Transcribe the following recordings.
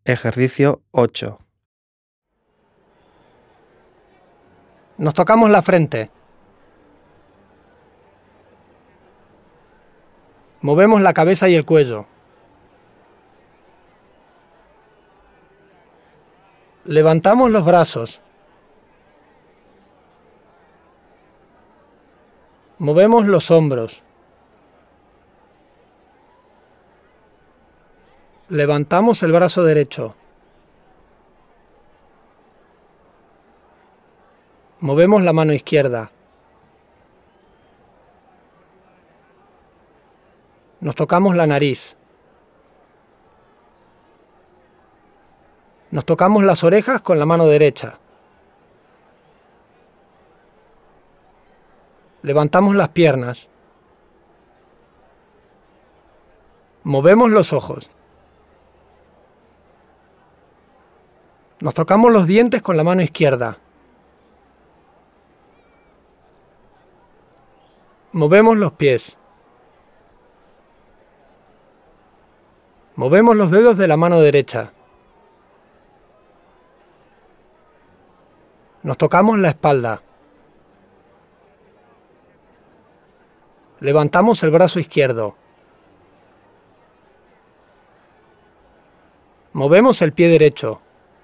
Ejercicio 8. Nos tocamos la frente. Movemos la cabeza y el cuello. Levantamos los brazos. Movemos los hombros. Levantamos el brazo derecho. Movemos la mano izquierda. Nos tocamos la nariz. Nos tocamos las orejas con la mano derecha. Levantamos las piernas. Movemos los ojos. Nos tocamos los dientes con la mano izquierda. Movemos los pies. Movemos los dedos de la mano derecha. Nos tocamos la espalda. Levantamos el brazo izquierdo. Movemos el pie derecho.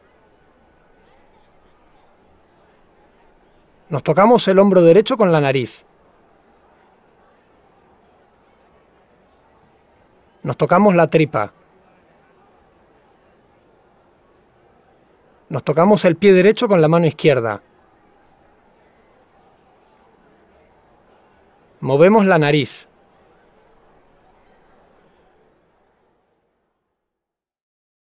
Nos tocamos el hombro derecho con la nariz. Nos tocamos la tripa. Nos tocamos el pie derecho con la mano izquierda. Movemos la nariz.